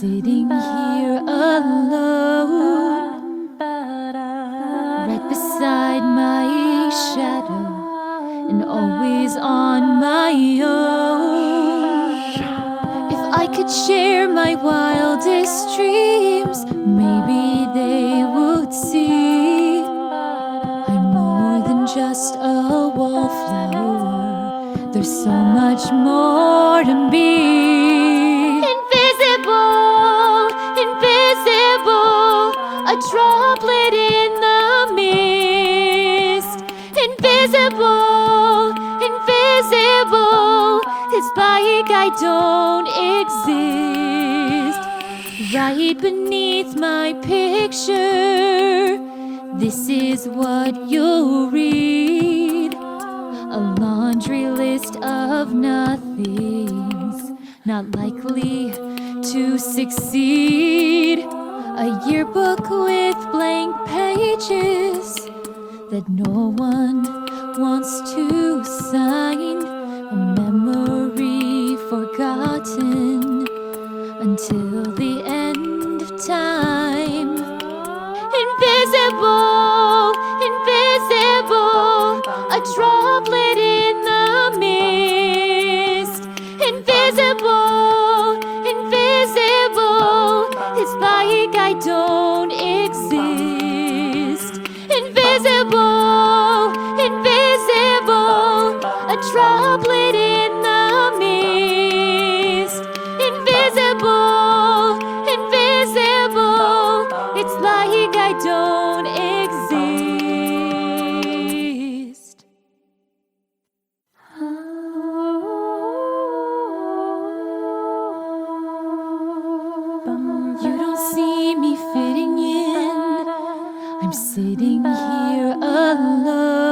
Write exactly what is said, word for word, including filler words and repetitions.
sitting here alone, right beside my shadow, and always on my own. If I could share my wildest dreams, maybe they would see I'm more than just a wallflower. There's so much more to be. Invisible, invisible, a droplet in the mist. Invisible, invisible, it's like I don't exist. Right beneath my picture, this is what you'll read. A laundry list of nothings, not likely to succeed. A yearbook with blank pages that no one wants to sign. A memory forgotten until the end of time. Invisible, invisible, a droplet in the mist. Invisible, invisible, it's like I don't exist. Invisible, invisible, a droplet in the mist. Invisible, invisible, it's like I don't exist. You don't see me fitting in. I'm sitting here alone.